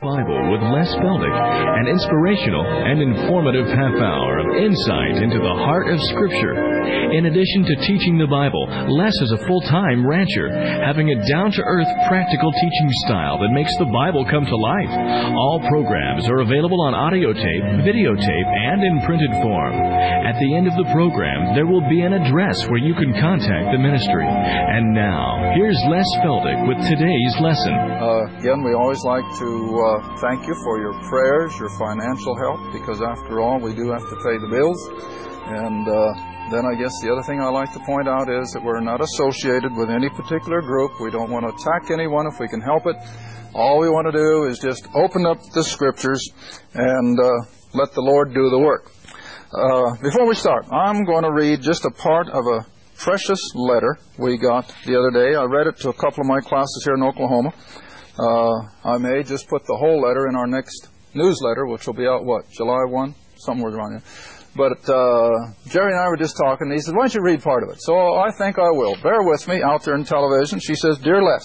Bible with Les Feldick, an inspirational and informative half hour of insight into the heart of Scripture. In addition to teaching the Bible, Les is a full-time rancher, having a down-to-earth, practical teaching style that makes the Bible come to life. All programs are available on audio tape, videotape, and in printed form. At the end of the program, there will be an address where you can contact the ministry. And now, here's Les Feldick with today's lesson. Again, we always like to thank you for your prayers, your financial help, because after all, we do have to pay the bills. And then I guess the other thing I like to point out is that we're not associated with any particular group. We don't want to attack anyone if we can help it. All we want to do is just open up the Scriptures and let the Lord do the work. Before we start, I'm going to read just a part of a precious letter we got the other day. I read it to a couple of my classes here in Oklahoma. I may just put the whole letter in our next newsletter, which will be out, July 1? Somewhere around here. But Jerry and I were just talking, and he said, why don't you read part of it? So I think I will. Bear with me out there in television. She says, Dear Les,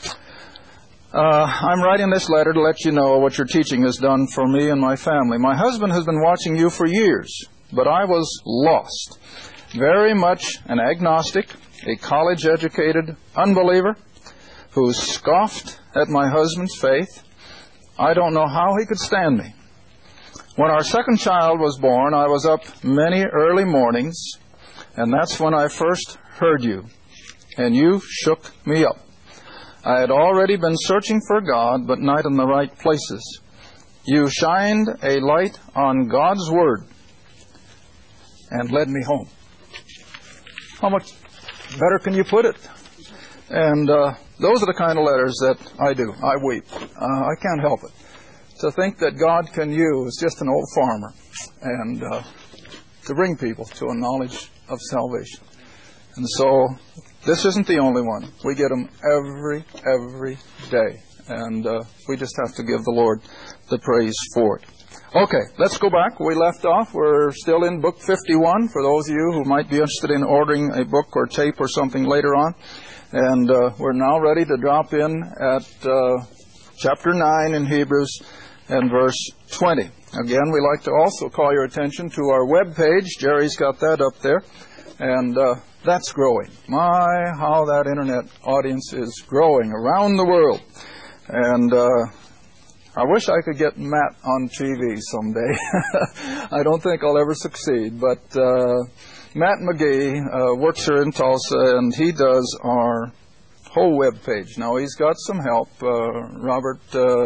I'm writing this letter to let you know what your teaching has done for me and my family. My husband has been watching you for years, but I was lost. Very much an agnostic, a college-educated unbeliever who scoffed at my husband's faith. I don't know how he could stand me. When our second child was born, I was up many early mornings, and that's when I first heard you, and you shook me up. I had already been searching for God, but not in the right places. You shined a light on God's Word and led me home. How much better can you put it? And those are the kind of letters that I do. I weep. I can't help it. To think that God can use just an old farmer and to bring people to a knowledge of salvation. And so this isn't the only one. We get them every day. And we just have to give the Lord the praise for it. Okay, let's go back. We left off. We're still in Book 51 for those of you who might be interested in ordering a book or tape or something later on. And we're now ready to drop in at chapter 9 in Hebrews and verse 20. Again, we like to also call your attention to our web page. Jerry's got that up there. And that's growing. My, how that internet audience is growing around the world. And I wish I could get Matt on TV someday. I don't think I'll ever succeed. But Matt McGee works here in Tulsa, and he does our whole web page. Now, he's got some help. Robert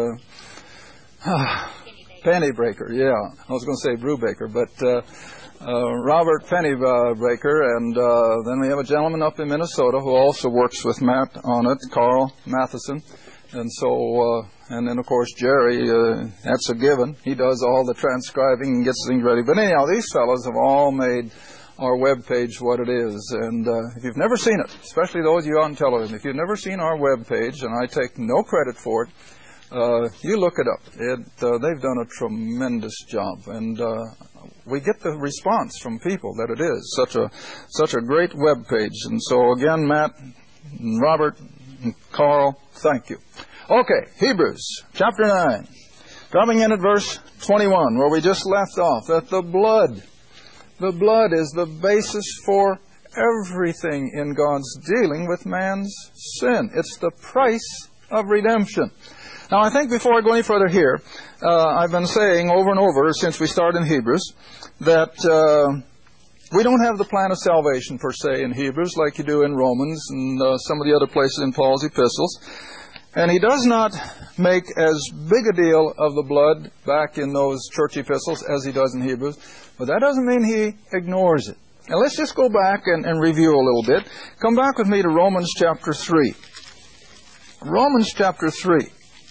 Pennybreaker, yeah. I was going to say Brubaker, but Robert Pennybreaker, and then we have a gentleman up in Minnesota who also works with Matt on it, Carl Matheson. And so, and then of course Jerry, that's a given. He does all the transcribing and gets things ready. But anyhow, these fellows have all made our web page what it is. And if you've never seen it, especially those of you on television, if you've never seen our web page, and I take no credit for it, you look it up. They've done a tremendous job, and we get the response from people that it is such a great web page. And so again, Matt, and Robert, and Carl, thank you. Okay, Hebrews chapter 9, dropping in at verse 21, where we just left off. That the blood is the basis for everything in God's dealing with man's sin. It's the price of redemption. Now, I think before I go any further here, I've been saying over and over since we started in Hebrews that we don't have the plan of salvation per se in Hebrews like you do in Romans and some of the other places in Paul's epistles. And he does not make as big a deal of the blood back in those church epistles as he does in Hebrews. But that doesn't mean he ignores it. Now, let's just go back and review a little bit. Come back with me to Romans chapter 3. Romans chapter 3.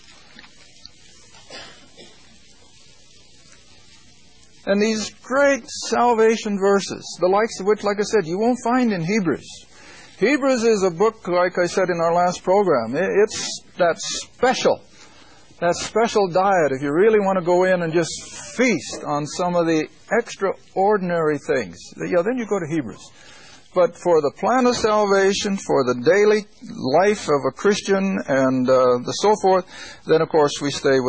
And these great salvation verses, the likes of which, like I said, you won't find in Hebrews. Hebrews is a book, like I said in our last program. It's that special diet. If you really want to go in and just feast on some of the extraordinary things, then you go to Hebrews. But for the plan of salvation, for the daily life of a Christian and the so forth, then of course we stay with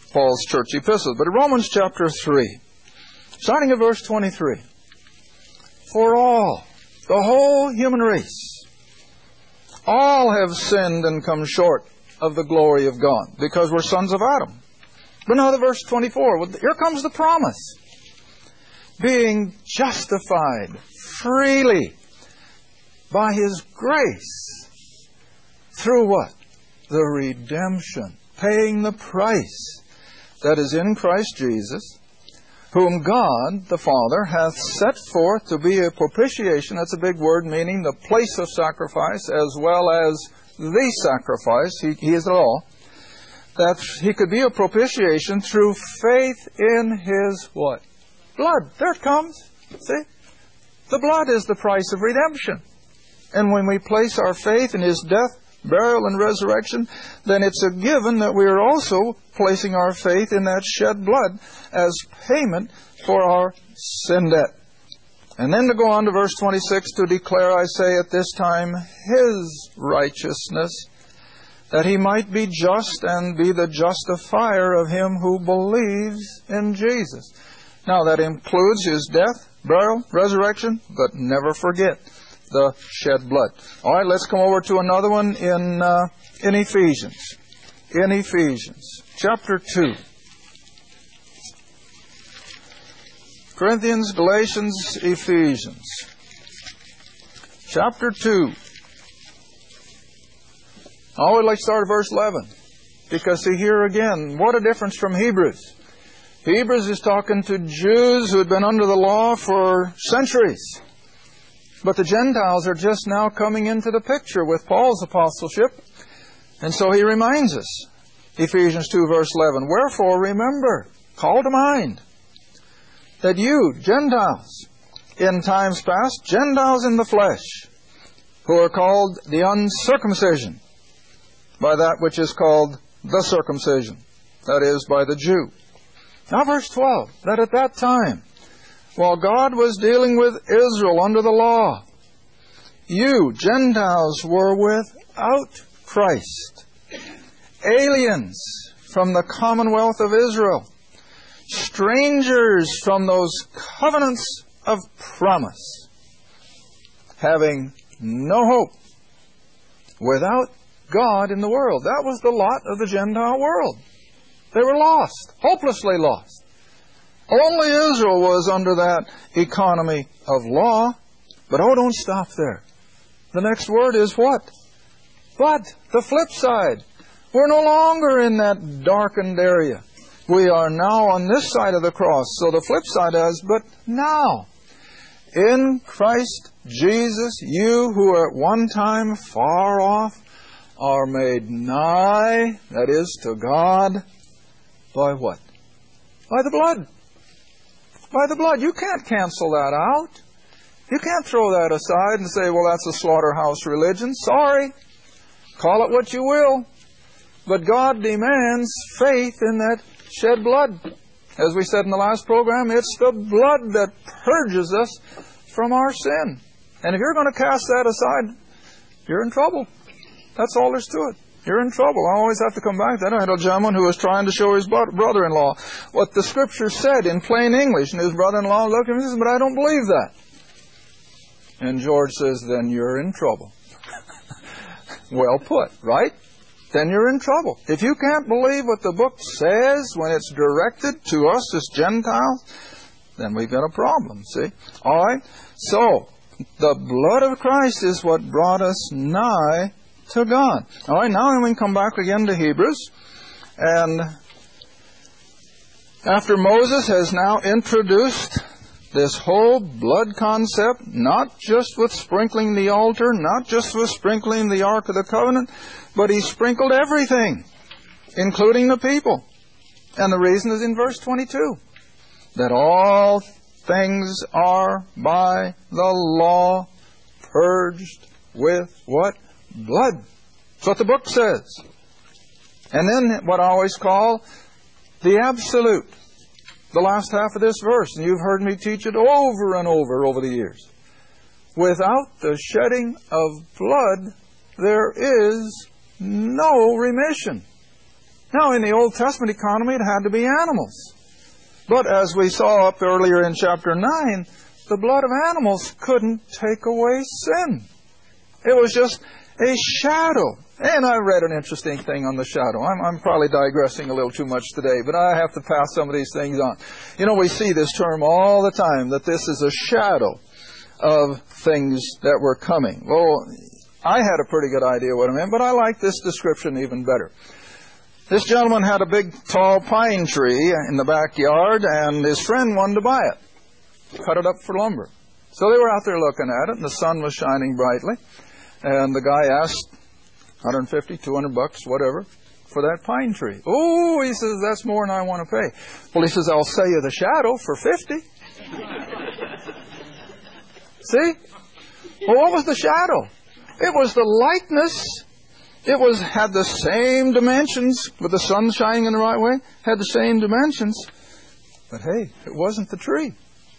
Paul's church epistles. But in Romans chapter 3, starting at verse 23, for all, the whole human race, all have sinned and come short of the glory of God, because we're sons of Adam. But now the verse 24, here comes the promise. Being justified freely by His grace through what? The redemption, paying the price that is in Christ Jesus, whom God the Father hath set forth to be a propitiation. That's a big word, meaning the place of sacrifice as well as the sacrifice. He is it all. That He could be a propitiation through faith in His what? Blood. There it comes. See? The blood is the price of redemption. And when we place our faith in His death, burial, and resurrection, then it's a given that we are also placing our faith in that shed blood as payment for our sin debt. And then to go on to verse 26, to declare, I say, at this time, His righteousness, that He might be just and be the justifier of him who believes in Jesus. Now that includes His death, burial, resurrection, but never forget the shed blood. All right, let's come over to another one in Ephesians. In Ephesians, chapter 2. Corinthians, Galatians, Ephesians. Chapter 2. I always like to start at verse 11. Because see here again, what a difference from Hebrews. Hebrews is talking to Jews who had been under the law for centuries. But the Gentiles are just now coming into the picture with Paul's apostleship. And so he reminds us, Ephesians 2 verse 11, wherefore remember, call to mind, that you, Gentiles, in times past, Gentiles in the flesh, who are called the uncircumcision, by that which is called the circumcision, that is, by the Jew. Now verse 12, that at that time, while God was dealing with Israel under the law, you, Gentiles, were without Christ, aliens from the commonwealth of Israel, strangers from those covenants of promise, having no hope, without God in the world. That was the lot of the Gentile world. They were lost, hopelessly lost. Only Israel was under that economy of law. But oh, don't stop there. The next word is what? But the flip side. We're no longer in that darkened area. We are now on this side of the cross. So the flip side is, but now, in Christ Jesus, you who are at one time far off are made nigh, that is, to God, by what? By the blood. By the blood. You can't cancel that out. You can't throw that aside and say, well, that's a slaughterhouse religion. Sorry. Call it what you will. But God demands faith in that shed blood. As we said in the last program, it's the blood that purges us from our sin. And if you're going to cast that aside, you're in trouble. That's all there's to it. You're in trouble. I always have to come back to that. I had a gentleman who was trying to show his brother-in-law what the Scripture said in plain English. And his brother-in-law looked at him and says, but I don't believe that. And George says, then you're in trouble. Well put, right? Then you're in trouble. If you can't believe what the book says when it's directed to us as Gentiles, then we've got a problem, see? All right? So, the blood of Christ is what brought us nigh to God. All right, now we can come back again to Hebrews. And after Moses has now introduced this whole blood concept, not just with sprinkling the altar, not just with sprinkling the Ark of the Covenant, but he sprinkled everything, including the people. And the reason is in verse 22, that all things are by the law purged with what? Blood. That's what the book says. And then what I always call the absolute. The last half of this verse. And you've heard me teach it over and over the years. Without the shedding of blood, there is no remission. Now, in the Old Testament economy, it had to be animals. But as we saw up earlier in chapter 9, the blood of animals couldn't take away sin. It was just a shadow. And I read an interesting thing on the shadow. I'm probably digressing a little too much today, but I have to pass some of these things on. You know, we see this term all the time, that this is a shadow of things that were coming. Well, I had a pretty good idea what it meant, but I like this description even better. This gentleman had a big, tall pine tree in the backyard, and his friend wanted to buy it, cut it up for lumber. So they were out there looking at it, and the sun was shining brightly. And the guy asked $150, $200, whatever, for that pine tree. Oh, he says, that's more than I want to pay. Well, he says, I'll sell you the shadow for $50. See? Well, what was the shadow? It was the likeness. It had the same dimensions, with the sun shining in the right way, had the same dimensions. But hey, it wasn't the tree.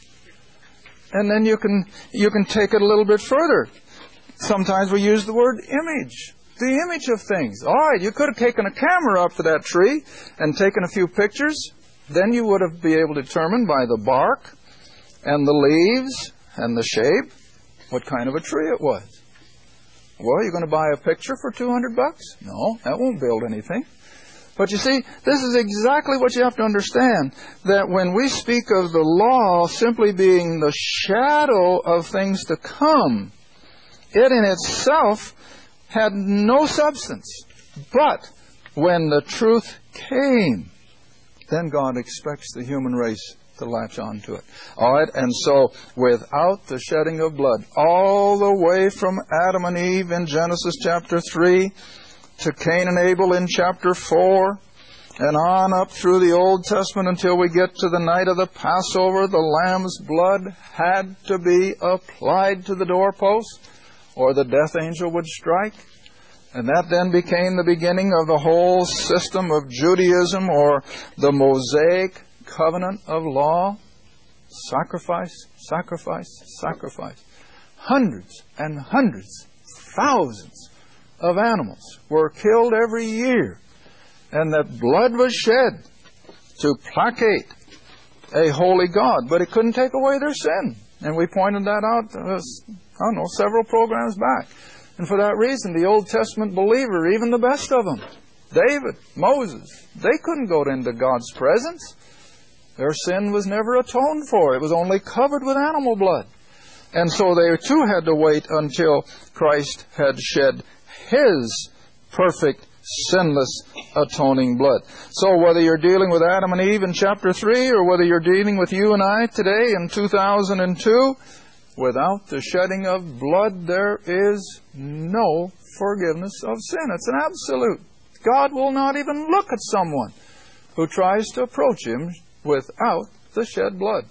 And then you can take it a little bit further. Sometimes we use the word image. The image of things. All right, you could have taken a camera up to that tree and taken a few pictures. Then you would have been able to determine by the bark and the leaves and the shape what kind of a tree it was. Well, you're going to buy a picture for $200? No, that won't build anything. But you see, this is exactly what you have to understand, that when we speak of the law simply being the shadow of things to come, it in itself had no substance. But when the truth came, then God expects the human race to latch on to it. All right, and so without the shedding of blood, all the way from Adam and Eve in Genesis chapter 3 to Cain and Abel in chapter 4, and on up through the Old Testament until we get to the night of the Passover, the lamb's blood had to be applied to the doorpost, or the death angel would strike. And that then became the beginning of the whole system of Judaism, or the Mosaic covenant of law. Sacrifice, sacrifice, sacrifice. Hundreds and hundreds, thousands of animals were killed every year. And that blood was shed to placate a holy God. But it couldn't take away their sin. And we pointed that out, several programs back. And for that reason, the Old Testament believer, even the best of them, David, Moses, they couldn't go into God's presence. Their sin was never atoned for. It was only covered with animal blood. And so they too had to wait until Christ had shed His perfect, sinless, atoning blood. So whether you're dealing with Adam and Eve in chapter 3, or whether you're dealing with you and I today in 2002, without the shedding of blood, there is no forgiveness of sin. It's an absolute. God will not even look at someone who tries to approach Him without the shed blood.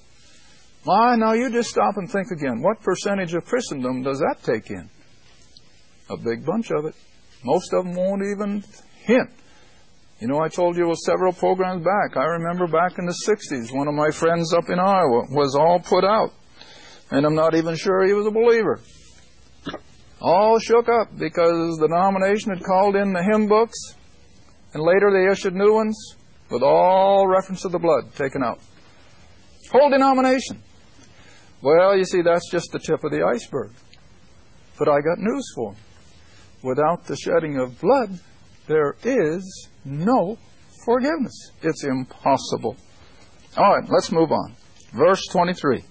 Now you just stop and think again. What percentage of Christendom does that take in? A big bunch of it. Most of them won't even hint. You know, I told you several programs back. I remember back in the 60s, one of my friends up in Iowa was all put out. And I'm not even sure he was a believer. All shook up because the denomination had called in the hymn books, and later they issued new ones with all reference to the blood taken out. Whole denomination. Well, you see, that's just the tip of the iceberg. But I got news for him. Without the shedding of blood, there is no forgiveness. It's impossible. All right, let's move on. Verse 23.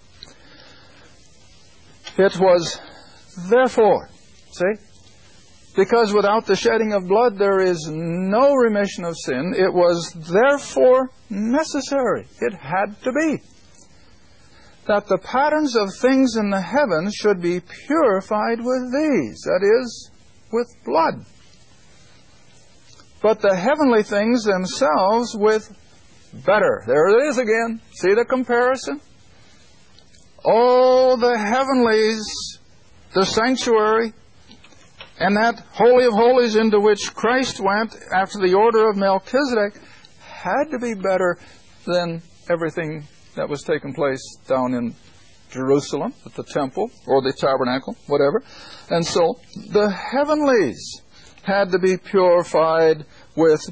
It was therefore, see, because without the shedding of blood there is no remission of sin, it was therefore necessary, it had to be, that the patterns of things in the heavens should be purified with these, that is, with blood. But the heavenly things themselves with better. There it is again. See the comparison? Oh, the heavenlies, the sanctuary, and that Holy of Holies into which Christ went after the order of Melchizedek had to be better than everything that was taking place down in Jerusalem at the temple or the tabernacle, whatever. And so the heavenlies had to be purified with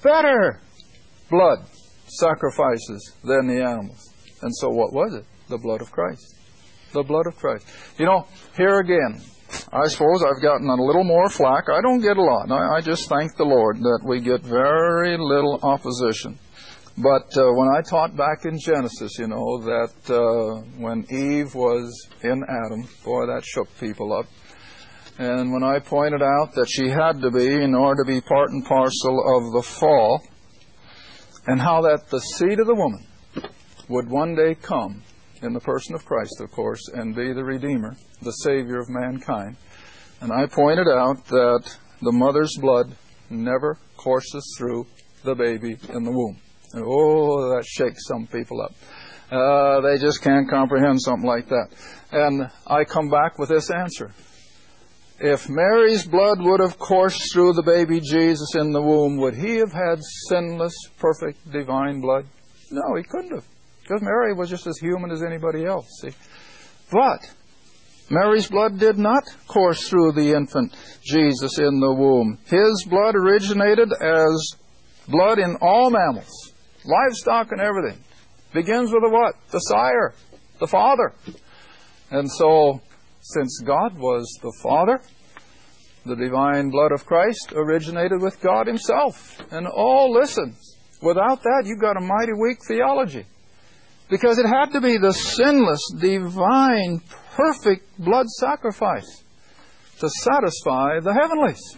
better blood sacrifices than the animals. And so what was it? The blood of Christ. The blood of Christ. You know, here again, I suppose I've gotten a little more flack. I don't get a lot. I just thank the Lord that we get very little opposition. But when I taught back in Genesis, you know, that when Eve was in Adam, boy, that shook people up. And when I pointed out that she had to be, in order to be part and parcel of the fall, and how that the seed of the woman would one day come, in the person of Christ, of course, and be the Redeemer, the Savior of mankind. And I pointed out that the mother's blood never courses through the baby in the womb. And, oh, that shakes some people up. They just can't comprehend something like that. And I come back with this answer. If Mary's blood would have coursed through the baby Jesus in the womb, would he have had sinless, perfect, divine blood? No, he couldn't have. Because Mary was just as human as anybody else, see. But Mary's blood did not course through the infant Jesus in the womb. His blood originated as blood in all mammals, livestock and everything. Begins with a what? The sire, the father. And so, since God was the Father, the divine blood of Christ originated with God Himself. And oh, listen, without that you've got a mighty weak theology. Because it had to be the sinless, divine, perfect blood sacrifice to satisfy the heavenlies.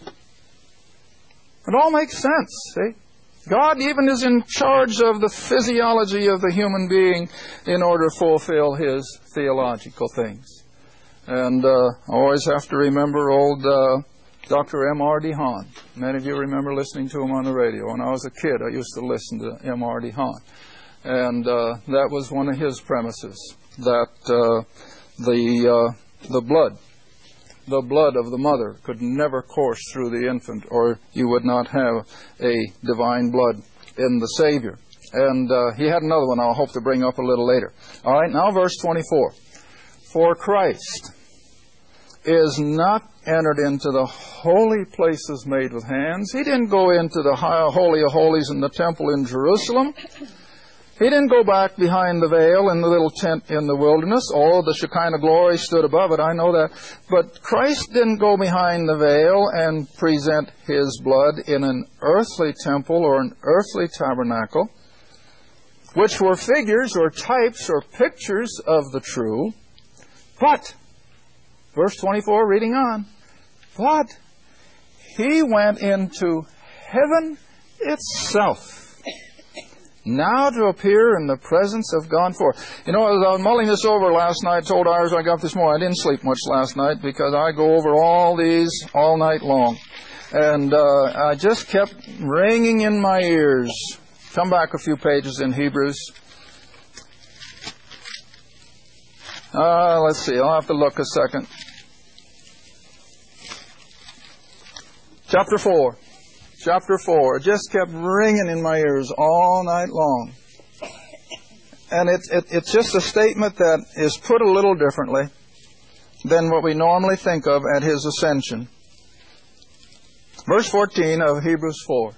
It all makes sense, see? God even is in charge of the physiology of the human being in order to fulfill His theological things. And I always have to remember old Dr. M.R.D. Hahn. Many of you remember listening to him on the radio. When I was a kid, I used to listen to M.R.D. Hahn. And that was one of his premises, that the blood of the mother could never course through the infant, or you would not have a divine blood in the Savior. And he had another one I'll hope to bring up a little later. All right, now verse 24. For Christ is not entered into the holy places made with hands. He didn't go into the Holy of Holies in the temple in Jerusalem. He didn't go back behind the veil in the little tent in the wilderness. Oh, the Shekinah glory stood above it, I know that. But Christ didn't go behind the veil and present His blood in an earthly temple or an earthly tabernacle, which were figures or types or pictures of the true. But, verse 24, reading on, but He went into heaven itself, now to appear in the presence of God for. You know, as I was mulling this over last night, I told Iris I got up this morning, I didn't sleep much last night because I go over all these all night long. And I just kept ringing in my ears. Come back a few pages in Hebrews. Let's see, I'll have to look a second. Chapter 4. Chapter 4. It just kept ringing in my ears all night long. And it's just a statement that is put a little differently than what we normally think of at His ascension. Verse 14 of Hebrews 4.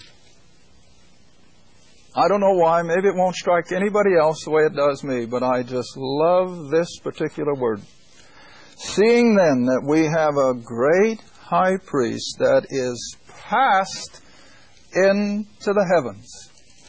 I don't know why. Maybe it won't strike anybody else the way it does me, but I just love this particular word. Seeing then that we have a great high priest that is passed into the heavens.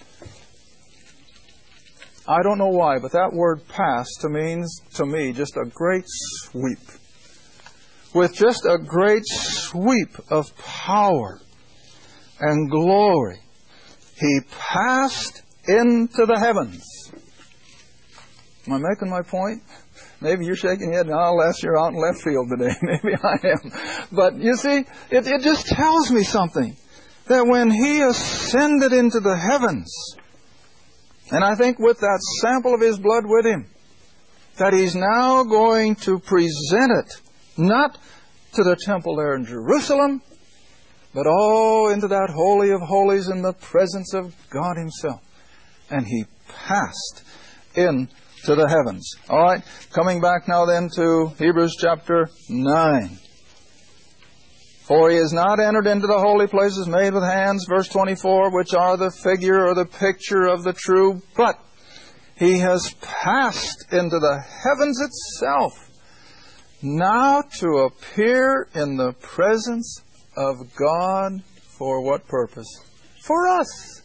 I don't know why, but that word passed means to me just a great sweep. With just a great sweep of power and glory, He passed into the heavens. Am I making my point? Maybe you're shaking your head now, unless you're out in left field today. Maybe I am. But you see, it just tells me something. That when He ascended into the heavens, and I think with that sample of His blood with Him, that He's now going to present it, not to the temple there in Jerusalem, but into that Holy of Holies in the presence of God Himself. And He passed into the heavens. All right, coming back now then to Hebrews chapter 9. For he has not entered into the holy places made with hands, verse 24, which are the figure or the picture of the true, but he has passed into the heavens itself, now to appear in the presence of God for what purpose? For us.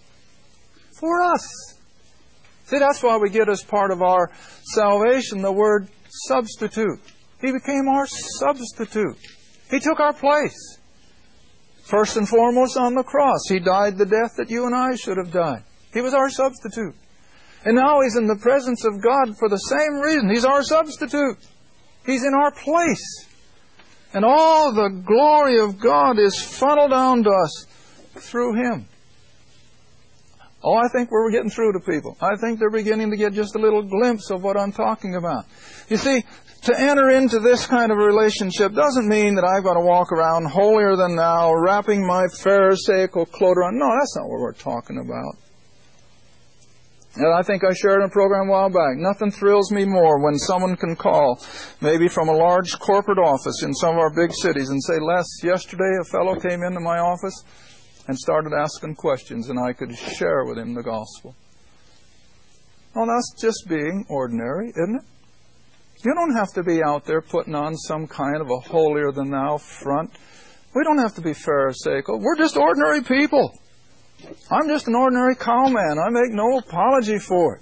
For us. See, that's why we get as part of our salvation the word substitute. He became our substitute. He took our place. First and foremost on the cross. He died the death that you and I should have died. He was our substitute. And now He's in the presence of God for the same reason. He's our substitute. He's in our place. And all the glory of God is funneled down to us through Him. Oh, I think we're getting through to people. I think they're beginning to get just a little glimpse of what I'm talking about. You see, to enter into this kind of a relationship doesn't mean that I've got to walk around holier than thou, wrapping my Pharisaical cloak around. No, that's not what we're talking about. And I think I shared in a program a while back. Nothing thrills me more when someone can call, maybe from a large corporate office in some of our big cities, and say, Les, yesterday a fellow came into my office and started asking questions, and I could share with him the gospel. Well, that's just being ordinary, isn't it? You don't have to be out there putting on some kind of a holier-than-thou front. We don't have to be Pharisaical. We're just ordinary people. I'm just an ordinary cowman. I make no apology for it.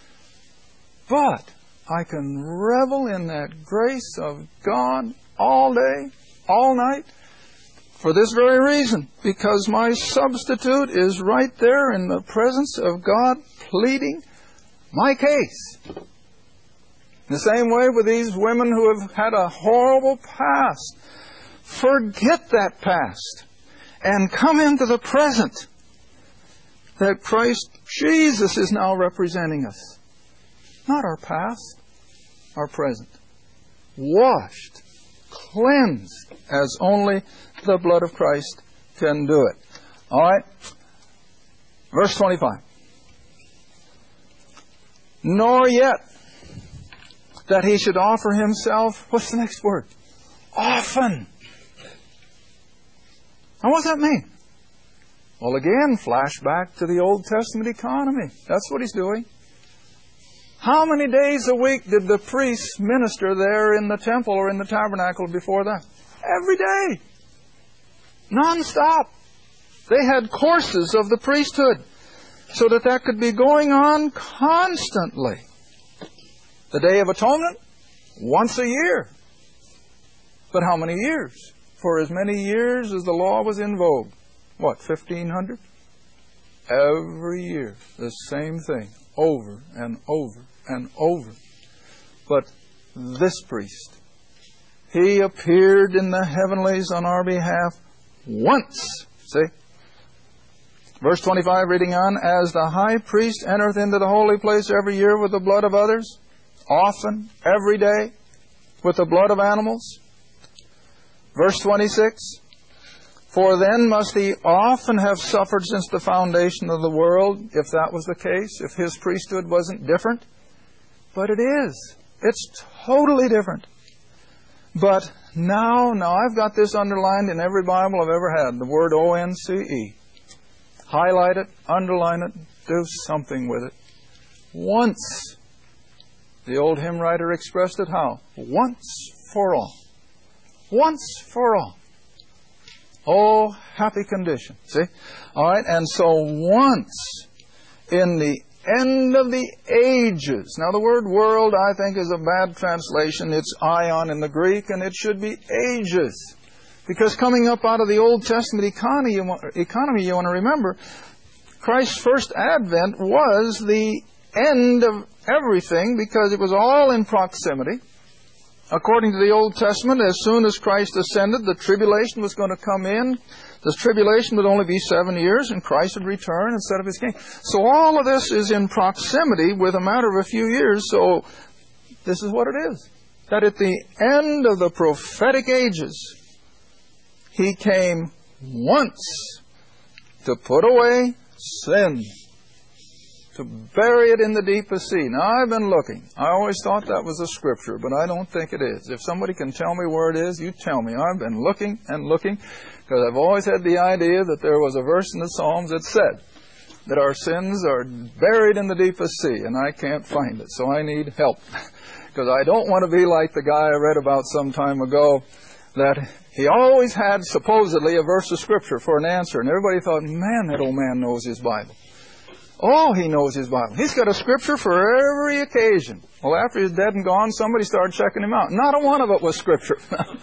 But I can revel in that grace of God all day, all night, for this very reason. Because my substitute is right there in the presence of God pleading my case. In the same way with these women who have had a horrible past. Forget that past and come into the present that Christ Jesus is now representing us. Not our past, our present. Washed, cleansed, as only the blood of Christ can do it. All right? Verse 25. Nor yet that He should offer Himself. What's the next word? Often. Now what does that mean? Well, again, flash back to the Old Testament economy. That's what He's doing. How many days a week did the priests minister there in the temple or in the tabernacle before that? Every day. Non-stop. They had courses of the priesthood so that could be going on constantly. The Day of Atonement, once a year. But how many years? For as many years as the law was in vogue. What, 1,500? Every year, the same thing, over and over and over. But this priest, he appeared in the heavenlies on our behalf once. See? Verse 25, reading on, as the high priest entereth into the holy place every year with the blood of others, often, every day, with the blood of animals. Verse 26, for then must He often have suffered since the foundation of the world, if that was the case, if His priesthood wasn't different. But it is. It's totally different. But now I've got this underlined in every Bible I've ever had, the word O-N-C-E. Highlight it, underline it, do something with it. Once. The old hymn writer expressed it how? Once for all. Once for all. Oh, happy condition. See? All right, and so once in the end of the ages. Now the word world, I think, is a bad translation. It's aion in the Greek, and it should be ages. Because coming up out of the Old Testament economy, you want to remember, Christ's first advent was the end of everything because it was all in proximity. According to the Old Testament, as soon as Christ ascended, the tribulation was going to come in. The tribulation would only be 7 years, and Christ would return and set up His kingdom. So all of this is in proximity with a matter of a few years. So this is what it is. That at the end of the prophetic ages, He came once to put away sin. to bury it in the deepest sea. Now, I've been looking. I always thought that was a scripture, but I don't think it is. If somebody can tell me where it is, you tell me. I've been looking and looking, because I've always had the idea that there was a verse in the Psalms that said that our sins are buried in the deepest sea, and I can't find it, so I need help. Because I don't want to be like the guy I read about some time ago, that he always had supposedly a verse of Scripture for an answer, and everybody thought, man, that old man knows his Bible. Oh, he knows his Bible. He's got a Scripture for every occasion. Well, after he's dead and gone, somebody started checking him out. Not a one of it was Scripture.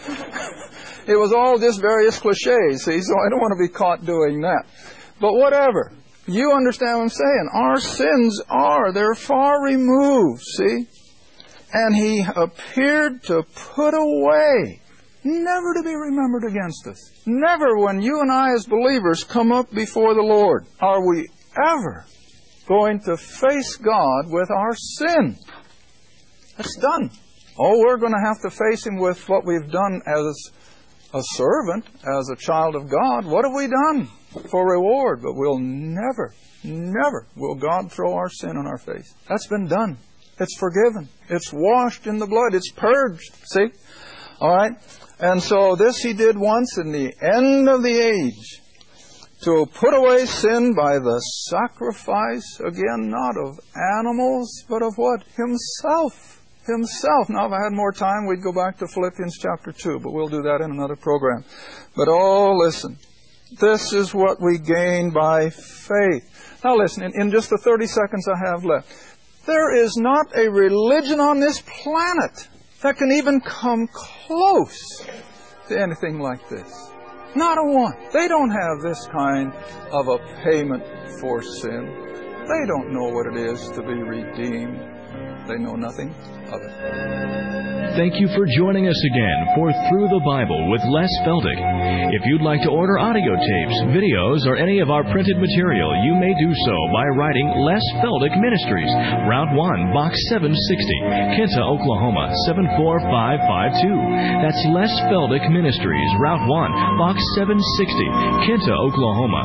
It was all just various cliches, see, so I don't want to be caught doing that. But whatever. You understand what I'm saying. Our sins they're far removed, see? And He appeared to put away, never to be remembered against us. Never, when you and I as believers come up before the Lord, are we ever going to face God with our sin. It's done. Oh, we're going to have to face Him with what we've done as a servant, as a child of God. What have we done for reward? But we'll never will God throw our sin in our face. That's been done. It's forgiven. It's washed in the blood. It's purged. See? All right? And so this He did once in the end of the age, to put away sin by the sacrifice, again, not of animals, but of what? Himself. Himself. Now, if I had more time, we'd go back to Philippians chapter 2, but we'll do that in another program. But listen. This is what we gain by faith. Now listen, in just the 30 seconds I have left, there is not a religion on this planet that can even come close to anything like this. Not a one. They don't have this kind of a payment for sin. They don't know what it is to be redeemed. They know nothing of it. Thank you for joining us again for Through the Bible with Les Feldick. If you'd like to order audio tapes, videos, or any of our printed material, you may do so by writing Les Feldick Ministries, Route 1, Box 760, Kinta, Oklahoma, 74552. That's Les Feldick Ministries, Route 1, Box 760, Kinta, Oklahoma,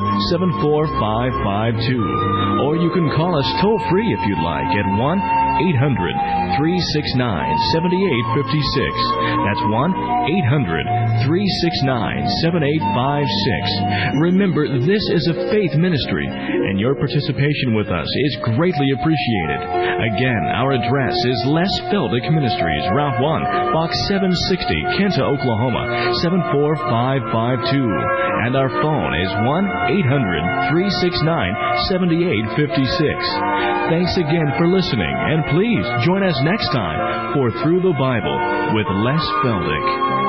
74552. Or you can call us toll-free if you'd like at 1-800-369-7856. That's 1-800-369-7856. Remember, this is a faith ministry, and your participation with us is greatly appreciated. Again, our address is Les Feldick Ministries, Route 1, Box 760, Kinta, Oklahoma, 74552. And our phone is 1-800-369-7856. Thanks again for listening, and please join us next time for Through the Bible with Les Feldick.